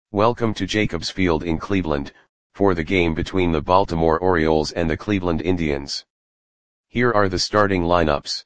Welcome to Jacobs Field in Cleveland, for the game between the Baltimore Orioles and the Cleveland Indians. Here are the starting lineups.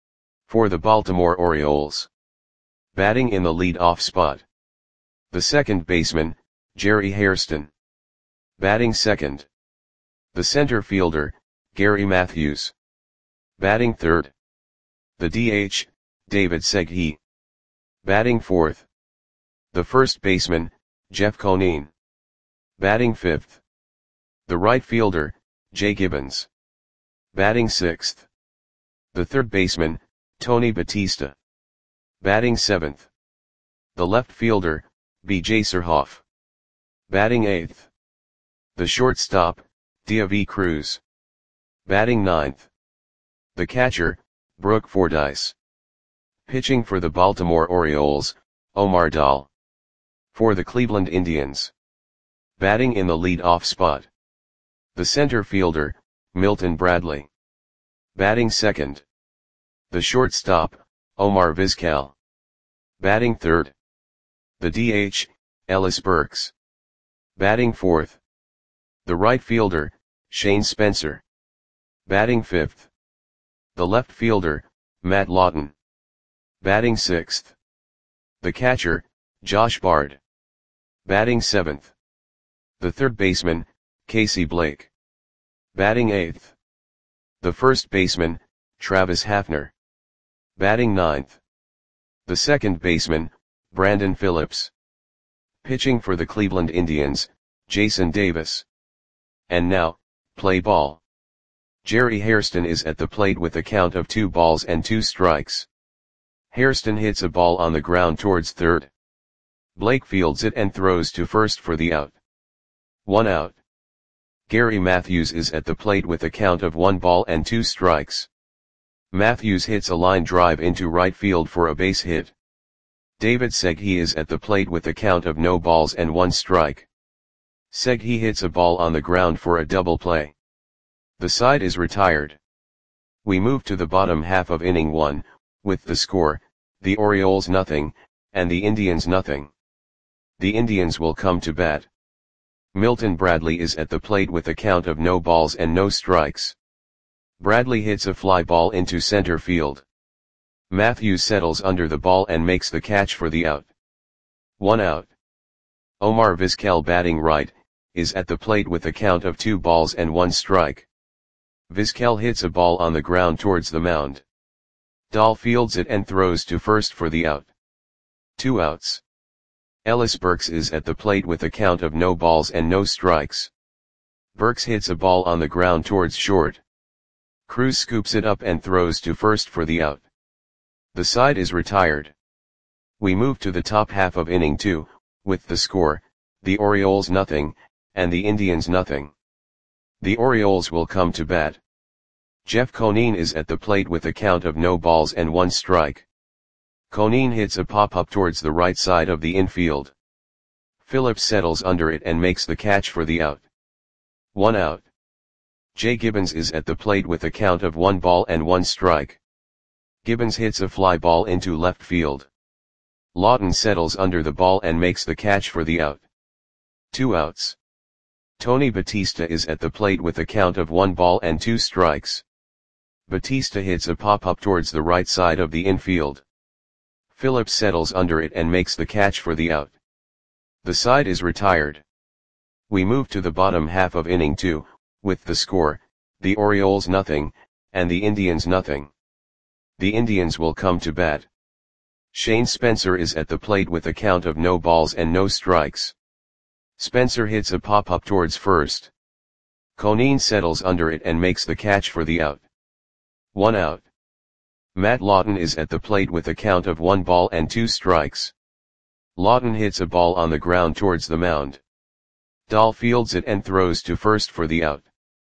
For the Baltimore Orioles. Batting in the lead-off spot. The second baseman, Jerry Hairston. Batting second. The center fielder, Gary Matthews. Batting third. The DH, David Segui. Batting fourth. The first baseman, Jeff Conine. Batting fifth. The right fielder, Jay Gibbons. Batting sixth. The third baseman, Tony Batista. Batting seventh. The left fielder, B.J. Surhoff. Batting eighth. The shortstop, Diavy Cruz. Batting ninth. The catcher, Brooke Fordyce. Pitching for the Baltimore Orioles, Omar Dahl. For the Cleveland Indians. Batting in the lead-off spot. The center fielder, Milton Bradley. Batting second. The shortstop, Omar Vizquel. Batting third. The DH, Ellis Burks. Batting fourth. The right fielder, Shane Spencer. Batting fifth. The left fielder, Matt Lawton. Batting sixth. The catcher, Josh Bard. Batting seventh. The third baseman, Casey Blake. Batting eighth. The first baseman, Travis Hafner. Batting ninth. The second baseman, Brandon Phillips. Pitching for the Cleveland Indians, Jason Davis. And now, play ball. Jerry Hairston is at the plate with a count of 2 balls and 2 strikes. Hairston hits a ball on the ground towards third. Blake fields it and throws to first for the out. 1 out. Gary Matthews is at the plate with a count of 1 ball and 2 strikes. Matthews hits a line drive into right field for a base hit. David Segui is at the plate with a count of no balls and 1 strike. Segui hits a ball on the ground for a double play. The side is retired. We move to the bottom half of inning 1, with the score, the Orioles nothing, and the Indians nothing. The Indians will come to bat. Milton Bradley is at the plate with a count of no balls and no strikes. Bradley hits a fly ball into center field. Matthews settles under the ball and makes the catch for the out. 1 out. Omar Vizquel, batting right, is at the plate with a count of 2 balls and 1 strike. Vizquel hits a ball on the ground towards the mound. Dahl fields it and throws to first for the out. 2 outs. Ellis Burks is at the plate with a count of no balls and no strikes. Burks hits a ball on the ground towards short. Cruz scoops it up and throws to first for the out. The side is retired. We move to the top half of inning 2, with the score, the Orioles nothing, and the Indians nothing. The Orioles will come to bat. Jeff Conine is at the plate with a count of no balls and 1 strike. Conine hits a pop-up towards the right side of the infield. Phillips settles under it and makes the catch for the out. 1 out. Jay Gibbons is at the plate with a count of 1 ball and 1 strike. Gibbons hits a fly ball into left field. Lawton settles under the ball and makes the catch for the out. 2 outs. Tony Batista is at the plate with a count of 1 ball and 2 strikes. Batista hits a pop-up towards the right side of the infield. Phillips settles under it and makes the catch for the out. The side is retired. We move to the bottom half of inning 2, with the score, the Orioles nothing, and the Indians nothing. The Indians will come to bat. Shane Spencer is at the plate with a count of no balls and no strikes. Spencer hits a pop-up towards first. Conine settles under it and makes the catch for the out. 1 out. Matt Lawton is at the plate with a count of 1 ball and 2 strikes. Lawton hits a ball on the ground towards the mound. Dahl fields it and throws to first for the out.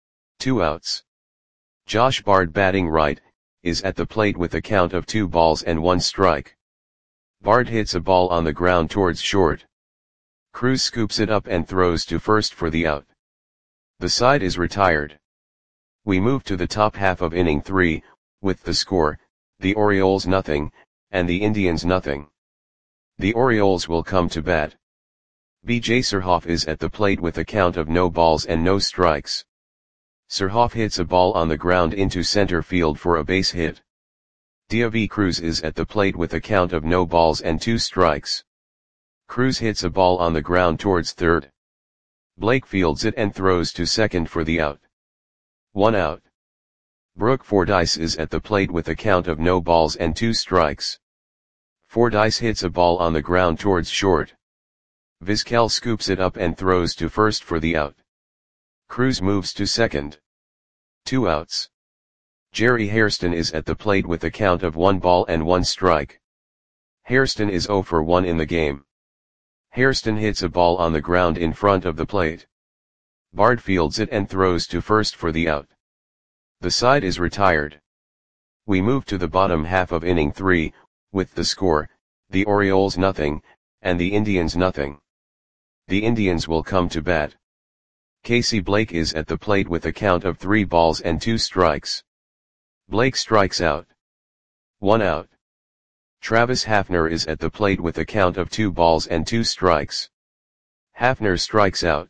2 outs. Josh Bard, batting right, is at the plate with a count of 2 balls and 1 strike. Bard hits a ball on the ground towards short. Cruz scoops it up and throws to first for the out. The side is retired. We move to the top half of inning 3, with the score, the Orioles nothing, and the Indians nothing. The Orioles will come to bat. BJ Surhoff is at the plate with a count of no balls and no strikes. Surhoff hits a ball on the ground into center field for a base hit. David Cruz is at the plate with a count of no balls and 2 strikes. Cruz hits a ball on the ground towards third. Blake fields it and throws to second for the out. 1 out. Brooke Fordyce is at the plate with a count of no balls and 2 strikes. Fordyce hits a ball on the ground towards short. Vizquel scoops it up and throws to first for the out. Cruz moves to second. 2 outs. Jerry Hairston is at the plate with a count of 1 ball and 1 strike. Hairston is 0 for 1 in the game. Hairston hits a ball on the ground in front of the plate. Bard fields it and throws to first for the out. The side is retired. We move to the bottom half of inning 3, with the score, the Orioles nothing, and the Indians nothing. The Indians will come to bat. Casey Blake is at the plate with a count of 3 balls and 2 strikes. Blake strikes out. 1 out. Travis Hafner is at the plate with a count of 2 balls and 2 strikes. Hafner strikes out.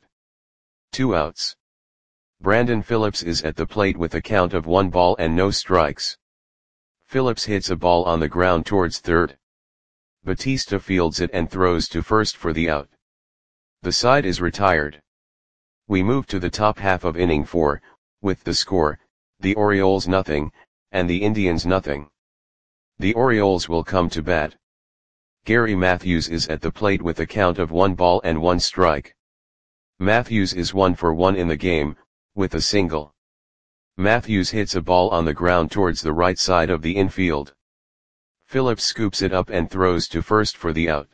2 outs. Brandon Phillips is at the plate with a count of 1 ball and no strikes. Phillips hits a ball on the ground towards third. Batista fields it and throws to first for the out. The side is retired. We move to the top half of inning 4, with the score, the Orioles nothing, and the Indians nothing. The Orioles will come to bat. Gary Matthews is at the plate with a count of 1 ball and 1 strike. Matthews is 1 for 1 in the game, with a single. Matthews hits a ball on the ground towards the right side of the infield. Phillips scoops it up and throws to first for the out.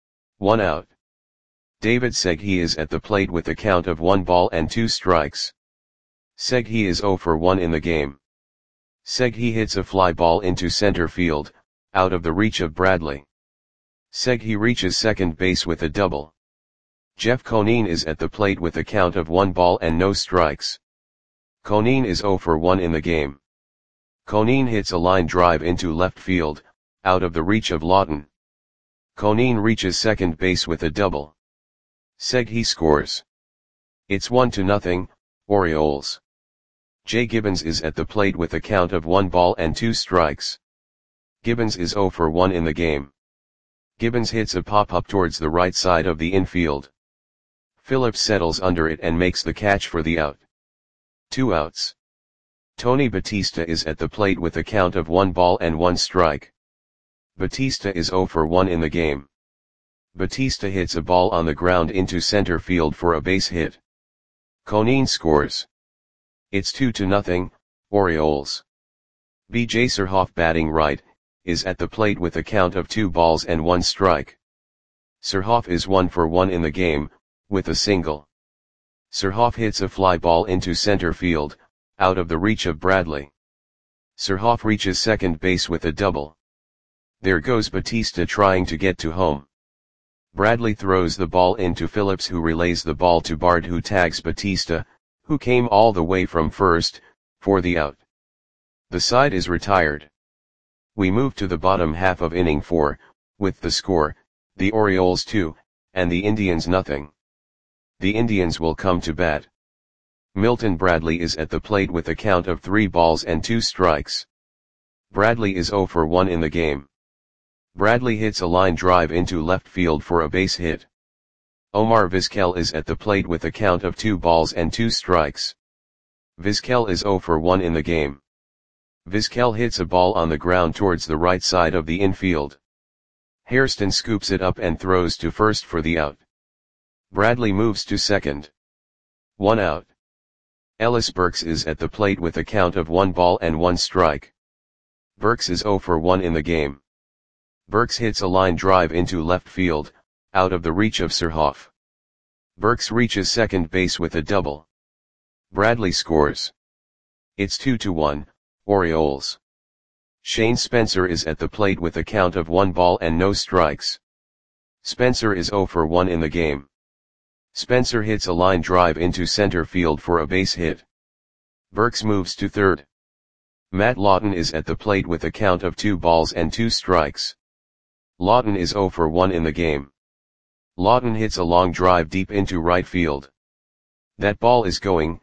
1 out. David Segui is at the plate with a count of 1 ball and 2 strikes. Segui is 0 for 1 in the game. Segui hits a fly ball into center field, out of the reach of Bradley. Segui reaches second base with a double. Jeff Conine is at the plate with a count of 1 ball and no strikes. Conine is 0 for 1 in the game. Conine hits a line drive into left field, out of the reach of Lawton. Conine reaches second base with a double. Segui scores. It's 1-0, Orioles. Jay Gibbons is at the plate with a count of 1 ball and 2 strikes. Gibbons is 0 for 1 in the game. Gibbons hits a pop-up towards the right side of the infield. Phillips settles under it and makes the catch for the out. 2 outs. Tony Batista is at the plate with a count of 1 ball and 1 strike. Batista is 0 for 1 in the game. Batista hits a ball on the ground into center field for a base hit. Conine scores. It's 2-0, Orioles. BJ Surhoff batting right, is at the plate with a count of 2 balls and 1 strike. Surhoff is 1 for 1 in the game, with a single. Surhoff hits a fly ball into center field, out of the reach of Bradley. Surhoff reaches second base with a double. There goes Batista trying to get to home. Bradley throws the ball into Phillips, who relays the ball to Bard, who tags Batista, who came all the way from first, for the out. The side is retired. We move to the bottom half of inning 4, with the score, the Orioles 2, and the Indians nothing. The Indians will come to bat. Milton Bradley is at the plate with a count of 3 balls and 2 strikes. Bradley is 0 for 1 in the game. Bradley hits a line drive into left field for a base hit. Omar Vizquel is at the plate with a count of 2 balls and 2 strikes. Vizquel is 0 for 1 in the game. Vizquel hits a ball on the ground towards the right side of the infield. Hairston scoops it up and throws to first for the out. Bradley moves to second. 1 out. Ellis Burks is at the plate with a count of 1 ball and 1 strike. Burks is 0 for 1 in the game. Burks hits a line drive into left field, out of the reach of Surhoff. Burks reaches second base with a double. Bradley scores. It's 2-1, Orioles. Shane Spencer is at the plate with a count of 1 ball and no strikes. Spencer is 0 for 1 in the game. Spencer hits a line drive into center field for a base hit. Burks moves to third. Matt Lawton is at the plate with a count of 2 balls and 2 strikes. Lawton is 0 for 1 in the game. Lawton hits a long drive deep into right field. That ball is going,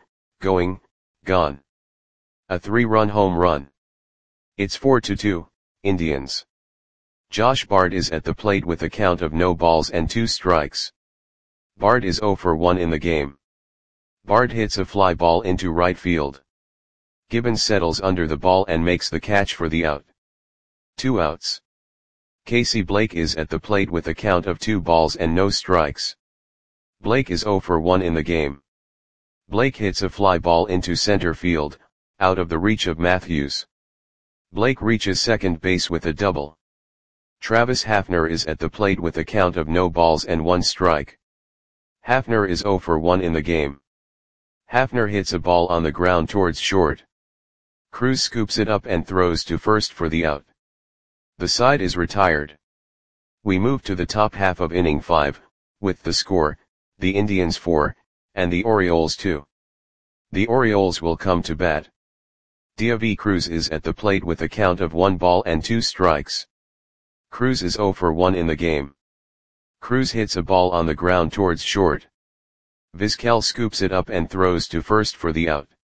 gone. A 3-run home run. It's 4-2, Indians. Josh Bard is at the plate with a count of no balls and 2 strikes. Bard is 0 for 1 in the game. Bard hits a fly ball into right field. Gibbons settles under the ball and makes the catch for the out. 2 outs. Casey Blake is at the plate with a count of 2 balls and no strikes. Blake is 0 for 1 in the game. Blake hits a fly ball into center field, out of the reach of Matthews. Blake reaches second base with a double. Travis Hafner is at the plate with a count of no balls and 1 strike. Hafner is 0 for 1 in the game. Hafner hits a ball on the ground towards short. Cruz scoops it up and throws to first for the out. The side is retired. We move to the top half of inning 5, with the score, the Indians 4, and the Orioles 2. The Orioles will come to bat. Deivi Cruz is at the plate with a count of 1 ball and 2 strikes. Cruz is 0 for 1 in the game. Cruz hits a ball on the ground towards short. Vizquel scoops it up and throws to first for the out.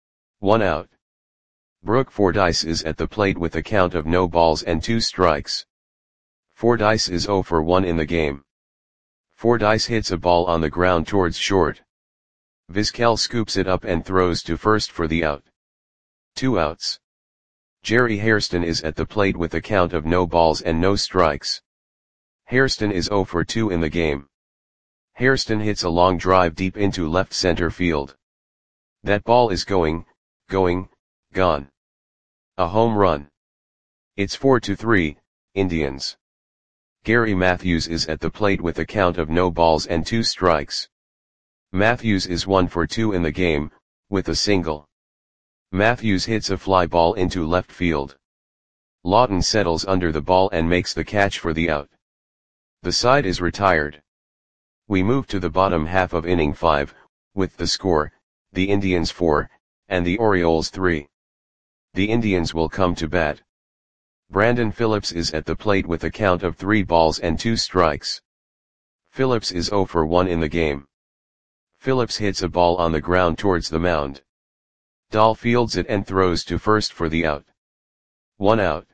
1 out. Brooke Fordyce is at the plate with a count of no balls and 2 strikes. Fordyce is 0 for 1 in the game. Fordyce hits a ball on the ground towards short. Vizquel scoops it up and throws to first for the out. 2 outs. Jerry Hairston is at the plate with a count of no balls and no strikes. Hairston is 0 for 2 in the game. Hairston hits a long drive deep into left center field. That ball is going, gone. A home run. It's 4-3, Indians. Gary Matthews is at the plate with a count of no balls and 2 strikes. Matthews is 1 for 2 in the game, with a single. Matthews hits a fly ball into left field. Lawton settles under the ball and makes the catch for the out. The side is retired. We move to the bottom half of inning 5, with the score, the Indians 4, and the Orioles 3. The Indians will come to bat. Brandon Phillips is at the plate with a count of 3 balls and 2 strikes. Phillips is 0 for 1 in the game. Phillips hits a ball on the ground towards the mound. Dahl fields it and throws to first for the out. 1 out.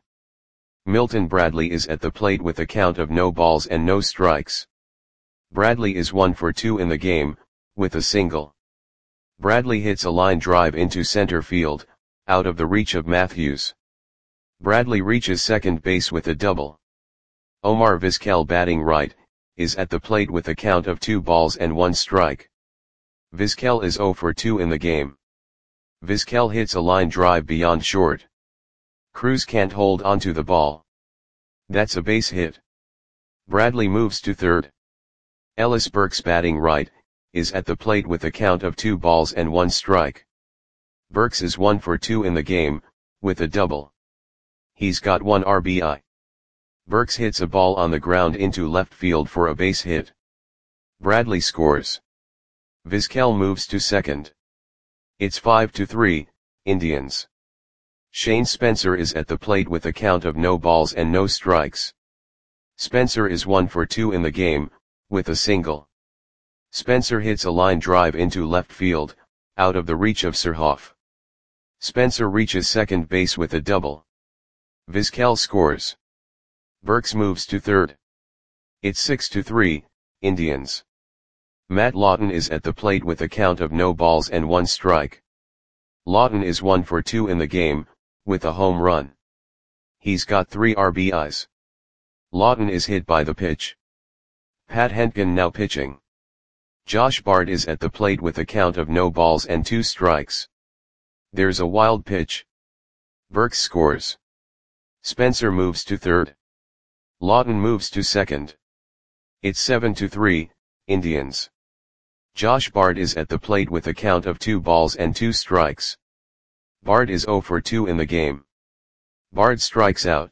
Milton Bradley is at the plate with a count of no balls and no strikes. Bradley is 1 for 2 in the game, with a single. Bradley hits a line drive into center field, out of the reach of Matthews. Bradley reaches second base with a double. Omar Vizquel, batting right, is at the plate with a count of 2 balls and 1 strike. Vizquel is 0 for 2 in the game. Vizquel hits a line drive beyond short. Cruz can't hold onto the ball. That's a base hit. Bradley moves to third. Ellis Burks, batting right, is at the plate with a count of 2 balls and 1 strike. Burks is 1 for 2 in the game, with a double. He's got 1 RBI. Burks hits a ball on the ground into left field for a base hit. Bradley scores. Vizquel moves to second. It's 5-3, Indians. Shane Spencer is at the plate with a count of no balls and no strikes. Spencer is 1 for 2 in the game, with a single. Spencer hits a line drive into left field, out of the reach of Surhoff. Spencer reaches second base with a double. Vizquel scores. Burks moves to third. It's 6-3, Indians. Matt Lawton is at the plate with a count of no balls and 1 strike. Lawton is 1 for 2 in the game, with a home run. He's got 3 RBIs. Lawton is hit by the pitch. Pat Hentgen now pitching. Josh Bard is at the plate with a count of no balls and 2 strikes. There's a wild pitch. Burks scores. Spencer moves to third. Lawton moves to second. It's 7-3, Indians. Josh Bard is at the plate with a count of 2 balls and 2 strikes. Bard is 0 for 2 in the game. Bard strikes out.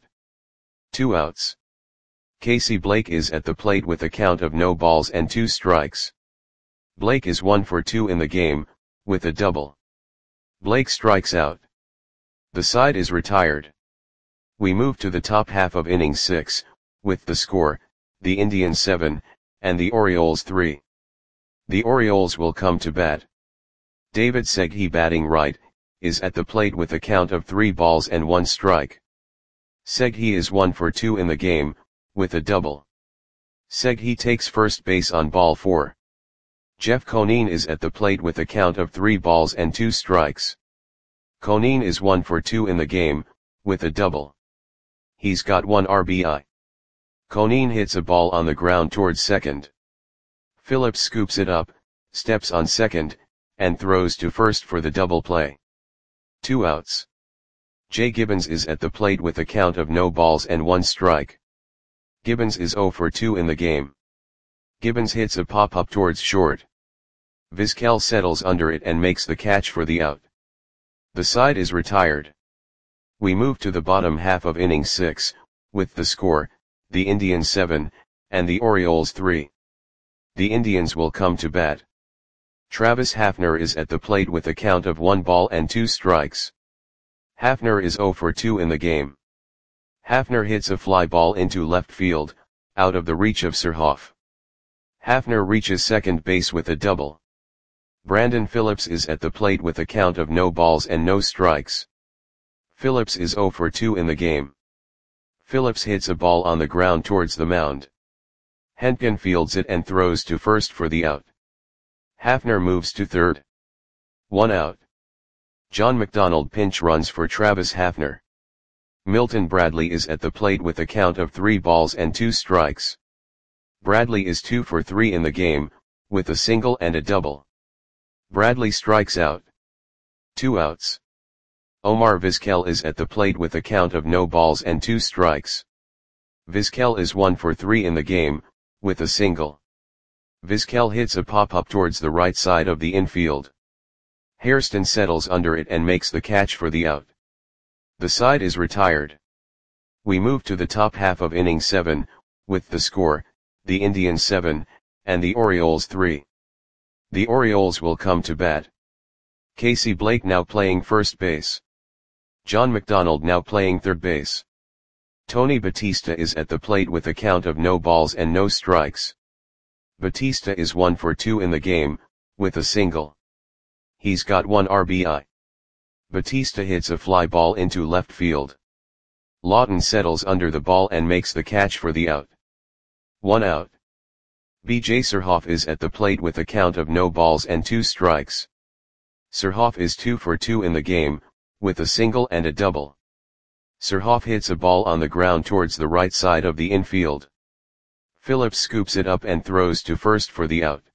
2 outs. Casey Blake is at the plate with a count of no balls and 2 strikes. Blake is 1 for 2 in the game, with a double. Blake strikes out. The side is retired. We move to the top half of inning 6, with the score, the Indians 7, and the Orioles 3. The Orioles will come to bat. David Segui, batting right, is at the plate with a count of 3 balls and 1 strike. Segui is 1 for 2 in the game, with a double. Segui takes first base on ball 4. Jeff Conine is at the plate with a count of 3 balls and 2 strikes. Conine is 1 for 2 in the game, with a double. He's got 1 RBI. Conine hits a ball on the ground towards second. Phillips scoops it up, steps on second, and throws to first for the double play. 2 outs. Jay Gibbons is at the plate with a count of no balls and 1 strike. Gibbons is 0 for 2 in the game. Gibbons hits a pop-up towards short. Vizquel settles under it and makes the catch for the out. The side is retired. We move to the bottom half of inning 6, with the score, the Indians 7, and the Orioles 3. The Indians will come to bat. Travis Hafner is at the plate with a count of 1 ball and 2 strikes. Hafner is 0 for 2 in the game. Hafner hits a fly ball into left field, out of the reach of Surhoff. Hafner reaches second base with a double. Brandon Phillips is at the plate with a count of no balls and no strikes. Phillips is 0 for 2 in the game. Phillips hits a ball on the ground towards the mound. Hentgen fields it and throws to first for the out. Hafner moves to third. 1 out. John McDonald pinch runs for Travis Hafner. Milton Bradley is at the plate with a count of 3 balls and 2 strikes. Bradley is 2 for 3 in the game, with a single and a double. Bradley strikes out. 2 outs. Omar Vizquel is at the plate with a count of no balls and 2 strikes. Vizquel is 1 for 3 in the game, with a single. Vizquel hits a pop-up towards the right side of the infield. Hairston settles under it and makes the catch for the out. The side is retired. We move to the top half of inning 7, with the score, the Indians 7, and the Orioles 3. The Orioles will come to bat. Casey Blake now playing first base. John McDonald now playing third base. Tony Batista is at the plate with a count of no balls and no strikes. Batista is 1 for 2 in the game, with a single. He's got 1 RBI. Batista hits a fly ball into left field. Lawton settles under the ball and makes the catch for the out. 1 out. B.J. Surhoff is at the plate with a count of no balls and 2 strikes. Surhoff is 2 for 2 in the game, with a single and a double. Surhoff hits a ball on the ground towards the right side of the infield. Phillips scoops it up and throws to first for the out.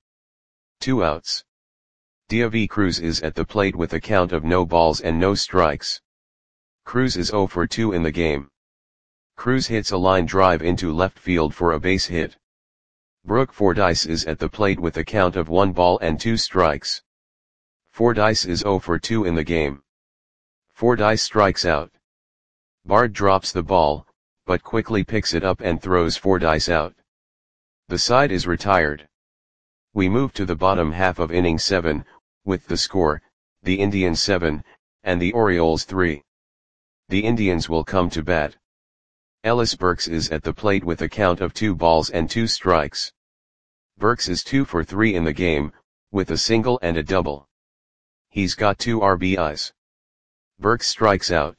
2 outs. Deivi Cruz is at the plate with a count of no balls and no strikes. Cruz is 0 for 2 in the game. Cruz hits a line drive into left field for a base hit. Brooke Fordyce is at the plate with a count of 1 ball and 2 strikes. Fordyce is 0 for 2 in the game. Fordyce strikes out. Bard drops the ball, but quickly picks it up and throws Fordyce out. The side is retired. We move to the bottom half of inning 7, with the score, the Indians 7, and the Orioles 3. The Indians will come to bat. Ellis Burks is at the plate with a count of 2 balls and 2 strikes. Burks is 2 for 3 in the game, with a single and a double. He's got 2 RBIs. Burks strikes out.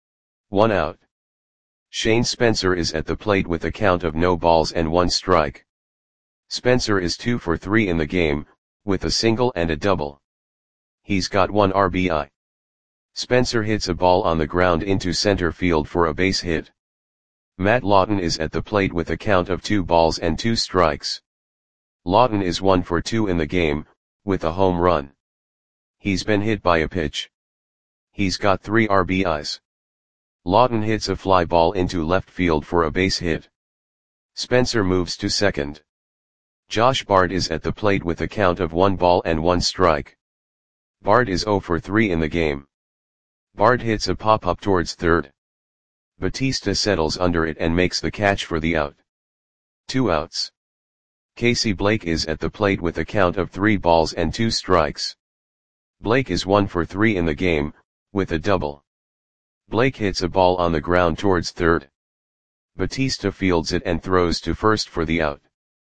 1 out. Shane Spencer is at the plate with a count of no balls and 1 strike. Spencer is 2 for 3 in the game, with a single and a double. He's got 1 RBI. Spencer hits a ball on the ground into center field for a base hit. Matt Lawton is at the plate with a count of 2 balls and 2 strikes. Lawton is 1 for 2 in the game, with a home run. He's been hit by a pitch. He's got 3 RBIs. Lawton hits a fly ball into left field for a base hit. Spencer moves to second. Josh Bard is at the plate with a count of 1 ball and 1 strike. Bard is 0 for 3 in the game. Bard hits a pop-up towards third. Batista settles under it and makes the catch for the out. 2 outs. Casey Blake is at the plate with a count of 3 balls and 2 strikes. Blake is 1 for 3 in the game, with a double. Blake hits a ball on the ground towards third. Batista fields it and throws to first for the out.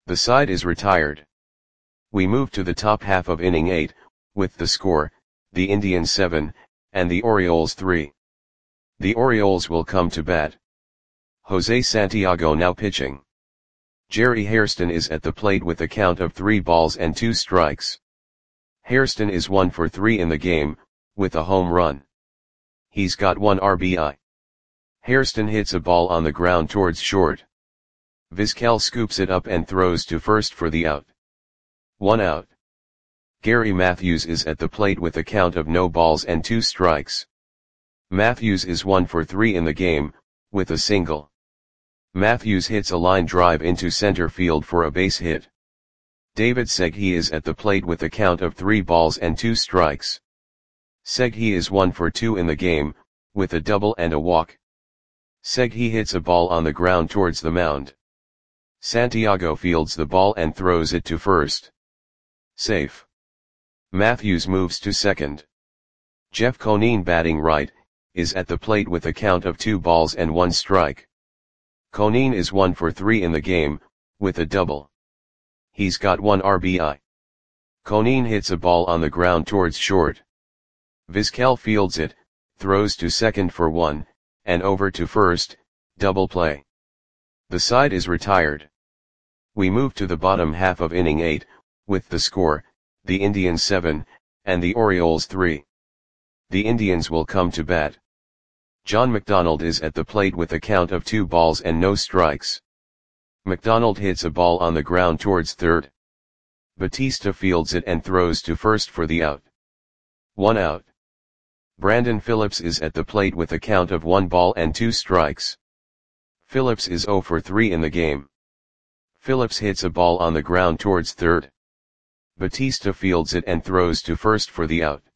The side is retired. We move to the top half of inning 8, with the score, the Indians 7, and the Orioles 3. The Orioles will come to bat. Jose Santiago now pitching. Jerry Hairston is at the plate with a count of 3 balls and 2 strikes. Hairston is 1 for 3 in the game, with a home run. He's got 1 RBI. Hairston hits a ball on the ground towards short. Vizquel scoops it up and throws to first for the out. 1 out. Gary Matthews is at the plate with a count of no balls and 2 strikes. Matthews is 1 for 3 in the game, with a single. Matthews hits a line drive into center field for a base hit. David Segui is at the plate with a count of 3 balls and 2 strikes. Segui is 1 for 2 in the game, with a double and a walk. Segui hits a ball on the ground towards the mound. Santiago fields the ball and throws it to first. Safe. Matthews moves to second. Jeff Conine, batting right, is at the plate with a count of 2 balls and 1 strike. Conine is 1 for 3 in the game, with a double. He's got 1 RBI. Conine hits a ball on the ground towards short. Vizquel fields it, throws to second for 1, and over to first, double play. The side is retired. We move to the bottom half of inning 8, with the score, the Indians 7, and the Orioles 3. The Indians will come to bat. John McDonald is at the plate with a count of 2 balls and no strikes. McDonald hits a ball on the ground towards third. Batista fields it and throws to first for the out. 1 out. Brandon Phillips is at the plate with a count of 1 ball and 2 strikes. Phillips is 0 for 3 in the game. Phillips hits a ball on the ground towards third. Batista fields it and throws to first for the out.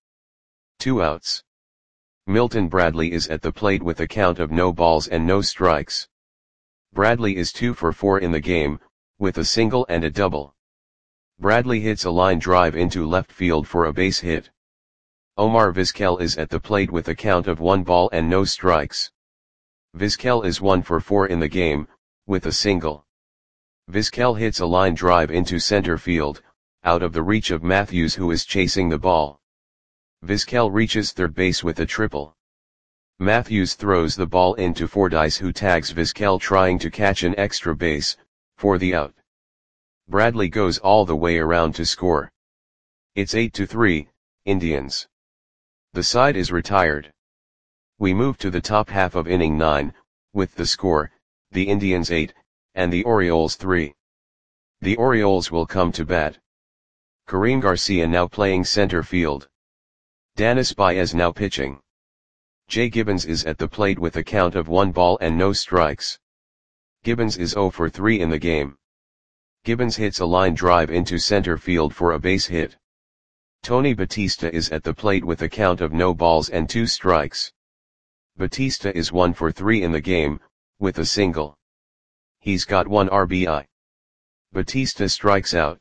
2 outs. Milton Bradley is at the plate with a count of no balls and no strikes. Bradley is 2 for 4 in the game, with a single and a double. Bradley hits a line drive into left field for a base hit. Omar Vizquel is at the plate with a count of 1 ball and no strikes. Vizquel is 1 for 4 in the game, with a single. Vizquel hits a line drive into center field, out of the reach of Matthews, who is chasing the ball. Vizquel reaches third base with a triple. Matthews throws the ball into Fordyce, who tags Vizquel trying to catch an extra base, for the out. Bradley goes all the way around to score. It's 8-3, Indians. The side is retired. We move to the top half of inning 9, with the score, the Indians 8, and the Orioles 3. The Orioles will come to bat. Karim Garcia now playing center field. Danis Baez now pitching. Jay Gibbons is at the plate with a count of 1 ball and no strikes. Gibbons is 0 for 3 in the game. Gibbons hits a line drive into center field for a base hit. Tony Batista is at the plate with a count of no balls and 2 strikes. Batista is 1 for 3 in the game, with a single. He's got 1 RBI. Batista strikes out.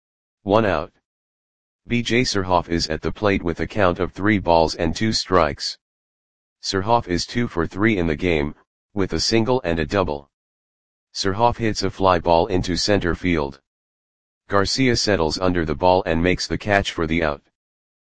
1 out. B.J. Surhoff is at the plate with a count of 3 balls and 2 strikes. Surhoff is 2 for 3 in the game, with a single and a double. Surhoff hits a fly ball into center field. Garcia settles under the ball and makes the catch for the out.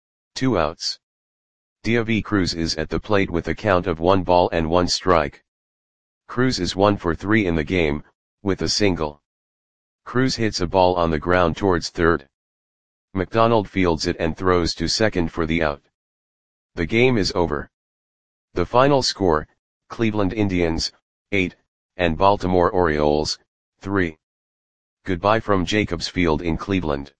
2 outs. Deivi Cruz is at the plate with a count of 1 ball and 1 strike. Cruz is 1 for 3 in the game, with a single. Cruz hits a ball on the ground towards third. McDonald fields it and throws to second for the out. The game is over. The final score, Cleveland Indians, 8, and Baltimore Orioles, 3. Goodbye from Jacobs Field in Cleveland.